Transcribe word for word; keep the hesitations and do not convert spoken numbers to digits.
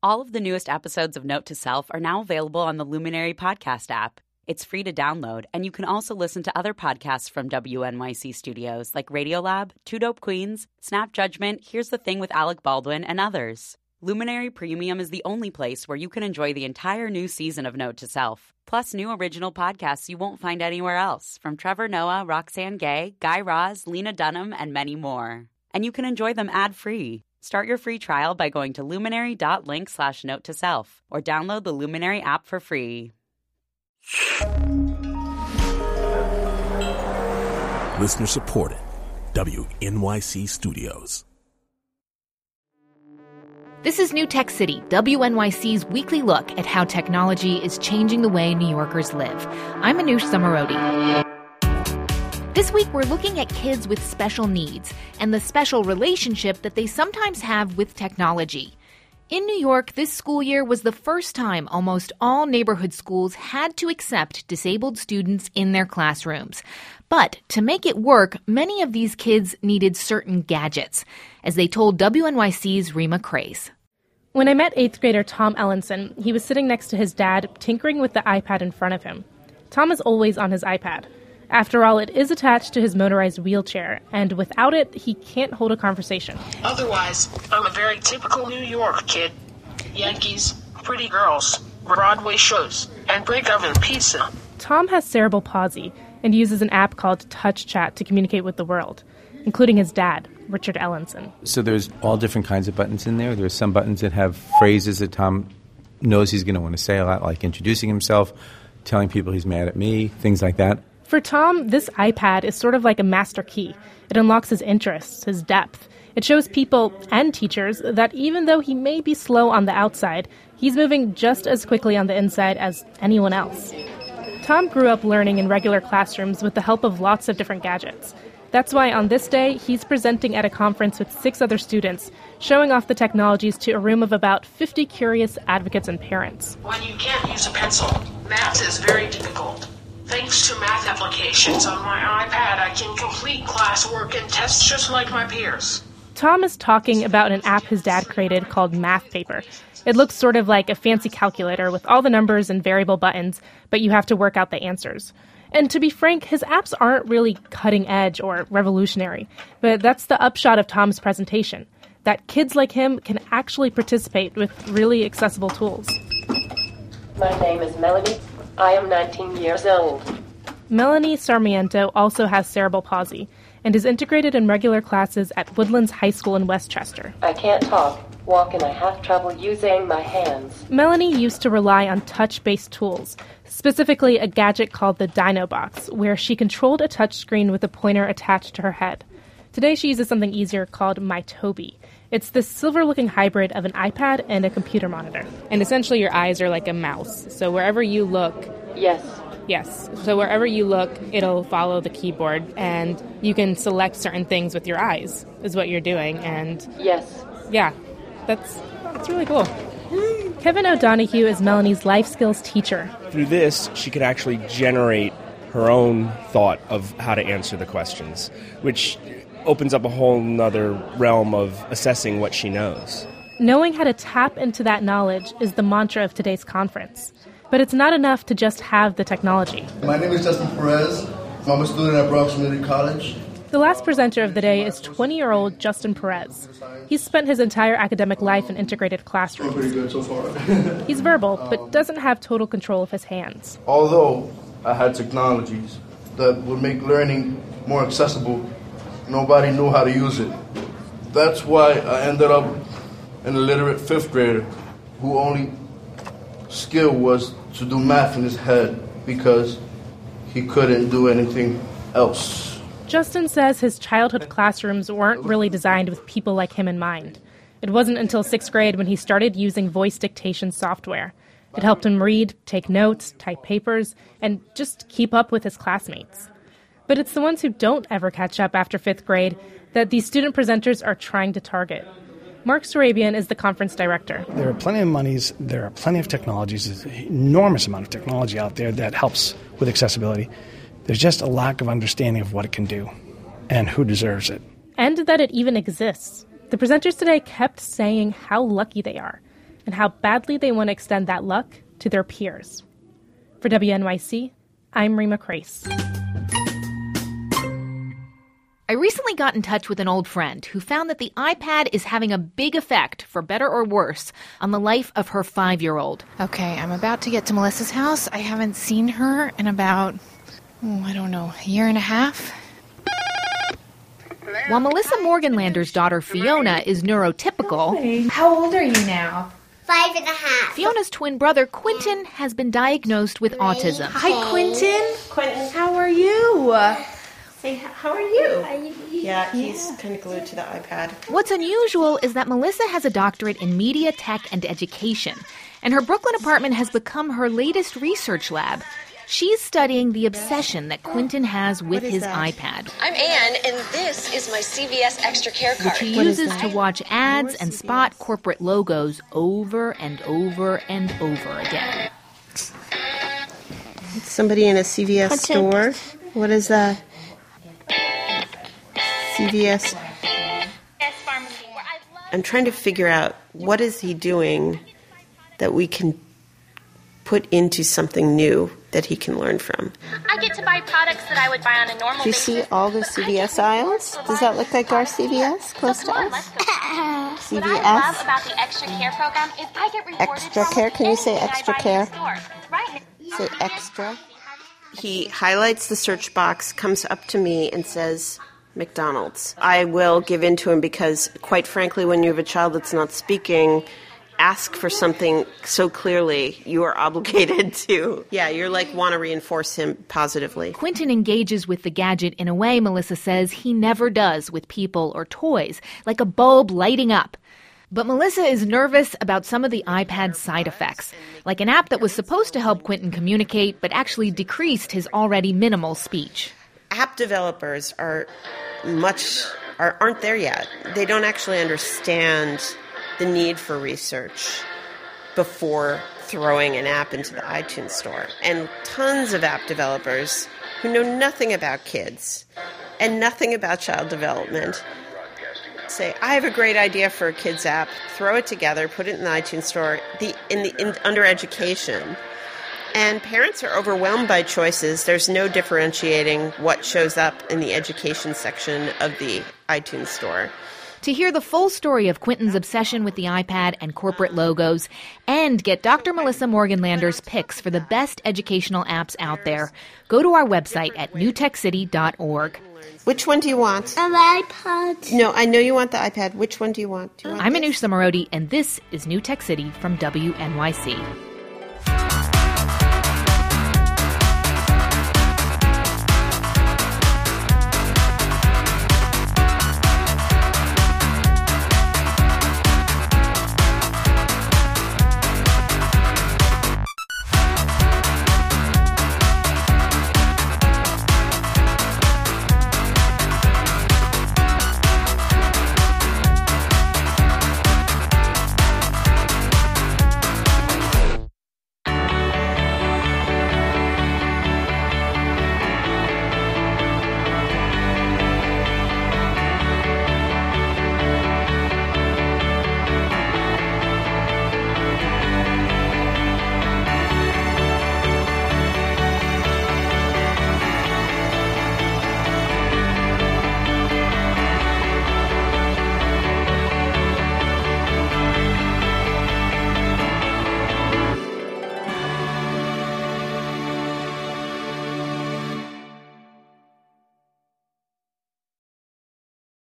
All of the newest episodes of Note to Self are now available on the Luminary podcast app. It's free to download, and you can also listen to other podcasts from W N Y C Studios like Radiolab, Two Dope Queens, Snap Judgment, Here's the Thing with Alec Baldwin, and others. Luminary Premium is the only place where you can enjoy the entire new season of Note to Self, plus new original podcasts you won't find anywhere else, from Trevor Noah, Roxanne Gay, Guy Raz, Lena Dunham, and many more. And you can enjoy them ad-free. Start your free trial by going to luminary.link slash note to self or download the Luminary app for free. Listener supported. W N Y C Studios. This is New Tech City, W N Y C's weekly look at how technology is changing the way New Yorkers live. I'm Anoush Samarodi. This week, we're looking at kids with special needs and the special relationship that they sometimes have with technology. In New York, this school year was the first time almost all neighborhood schools had to accept disabled students in their classrooms. But to make it work, many of these kids needed certain gadgets, as they told W N Y C's Rima Craze. When I met eighth grader Tom Ellenson, he was sitting next to his dad, tinkering with the iPad in front of him. Tom is always on his iPad. After all, it is attached to his motorized wheelchair, and without it, he can't hold a conversation. Otherwise, I'm a very typical New York kid. Yankees, pretty girls, Broadway shows, and brick oven pizza. Tom has cerebral palsy and uses an app called Touch Chat to communicate with the world, including his dad, Richard Ellenson. So there's all different kinds of buttons in there. There's some buttons that have phrases that Tom knows he's going to want to say a lot, like introducing himself, telling people he's mad at me, things like that. For Tom, this iPad is sort of like a master key. It unlocks his interests, his depth. It shows people and teachers that even though he may be slow on the outside, he's moving just as quickly on the inside as anyone else. Tom grew up learning in regular classrooms with the help of lots of different gadgets. That's why on this day, he's presenting at a conference with six other students, showing off the technologies to a room of about fifty curious advocates and parents. When you can't use a pencil, math is very difficult. Thanks to math applications on my iPad, I can complete classwork and tests just like my peers. Tom is talking about an app his dad created called Math Paper. It looks sort of like a fancy calculator with all the numbers and variable buttons, but you have to work out the answers. And to be frank, his apps aren't really cutting edge or revolutionary, but that's the upshot of Tom's presentation, that kids like him can actually participate with really accessible tools. My name is Melanie. I am nineteen years old. Melanie Sarmiento also has cerebral palsy and is integrated in regular classes at Woodlands High School in Westchester. I can't talk, walk, and I have trouble using my hands. Melanie used to rely on touch-based tools, specifically a gadget called the DynoBox, where she controlled a touchscreen with a pointer attached to her head. Today she uses something easier called MyToby. It's this silver-looking hybrid of an iPad and a computer monitor. And essentially your eyes are like a mouse. So wherever you look... Yes. Yes. So wherever you look, it'll follow the keyboard. And you can select certain things with your eyes, is what you're doing. And... Yes. Yeah. That's, that's really cool. Kevin O'Donohue is Melanie's life skills teacher. Through this, she could actually generate her own thought of how to answer the questions, which opens up a whole nother realm of assessing what she knows. Knowing how to tap into that knowledge is the mantra of today's conference. But it's not enough to just have the technology. My name is Justin Perez. I'm a student at Bronx Community College. The last presenter of the day is twenty-year-old Justin Perez. He's spent his entire academic life in integrated classrooms. Pretty good so far. He's verbal, but doesn't have total control of his hands. Although I had technologies that would make learning more accessible, nobody knew how to use it. That's why I ended up an illiterate fifth grader who only skill was to do math in his head because he couldn't do anything else. Justin says his childhood classrooms weren't really designed with people like him in mind. It wasn't until sixth grade when he started using voice dictation software. It helped him read, take notes, type papers, and just keep up with his classmates. But it's the ones who don't ever catch up after fifth grade that these student presenters are trying to target. Mark Sarabian is the conference director. There are plenty of monies, there are plenty of technologies, there's an enormous amount of technology out there that helps with accessibility. There's just a lack of understanding of what it can do and who deserves it. And that it even exists. The presenters today kept saying how lucky they are. and how badly they want to extend that luck to their peers. For W N Y C, I'm Rima Crace. I recently got in touch with an old friend who found that the iPad is having a big effect, for better or worse, on the life of her five-year-old. Okay, I'm about to get to Melissa's house. I haven't seen her in about, oh, I don't know, a year and a half. While Melissa Morganlander's daughter Fiona is neurotypical... Hey, how old are you now? Five and a half. Fiona's twin brother, Quentin, has been diagnosed with autism. Hi, Quentin. Quentin, how are you? Say, how are you? Yeah, he's kind of glued to the iPad. What's unusual is that Melissa has a doctorate in media, tech, and education, and her Brooklyn apartment has become her latest research lab. She's studying the obsession that Quentin has with his that? iPad. I'm Anne, and this is my C V S Extra Care card. Which he uses to watch ads and spot corporate logos over and over and over again. It's somebody in a C V S What's store. It? What is that? C V S. I'm trying to figure out what is he doing that we can put into something new that he can learn from. I get to buy products that I would buy on a normal basis. Do you see all the C V S aisles? Does that look like our C V S close to us? C V S? What I love about the Extra Care program is I get rewarded Extra Care? Can you say Extra Care? Right. Say Extra. He highlights the search box, comes up to me and says, McDonald's. I will give in to him because, quite frankly, when you have a child that's not speaking, ask for something so clearly, you are obligated to, yeah, you're like, want to reinforce him positively. Quentin engages with the gadget in a way, Melissa says, he never does with people or toys, like a bulb lighting up. But Melissa is nervous about some of the iPad's side effects, like an app that was supposed to help Quentin communicate, but actually decreased his already minimal speech. App developers are much, are, aren't there yet. They don't actually understand the need for research before throwing an app into the iTunes store. And tons of app developers who know nothing about kids and nothing about child development say, I have a great idea for a kids app, throw it together, put it in the iTunes store, the, in the in, under education. And parents are overwhelmed by choices. There's no differentiating what shows up in the education section of the iTunes store. To hear the full story of Quentin's obsession with the iPad and corporate logos, and get Doctor Melissa Morganlander's picks for the best educational apps out there, go to our website at new tech city dot org. Which one do you want? An iPad. No, I know you want the iPad. Which one do you want? Do you want I'm this? Anoush Zomorodi, and this is New Tech City from W N Y C.